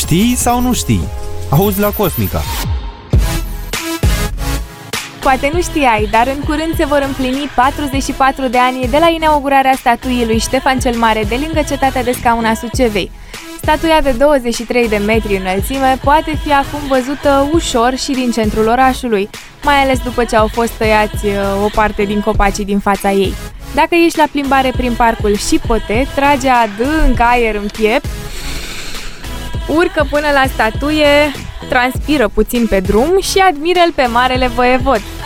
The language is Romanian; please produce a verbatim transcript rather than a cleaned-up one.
Știi sau nu știi? Auzi la Cosmica. Poate nu știai, dar în curând se vor împlini patruzeci și patru de ani de la inaugurarea statuii lui Ștefan cel Mare de lângă cetatea de scaun a Sucevei. Statuia de douăzeci și trei de metri înălțime poate fi acum văzută ușor și din centrul orașului, mai ales după ce au fost tăiați o parte din copacii din fața ei. Dacă ești la plimbare prin parcul Șipote, trage adânc aer în piept, urcă până la statuie, transpiră puțin pe drum și admiră-l pe Marele Voievod.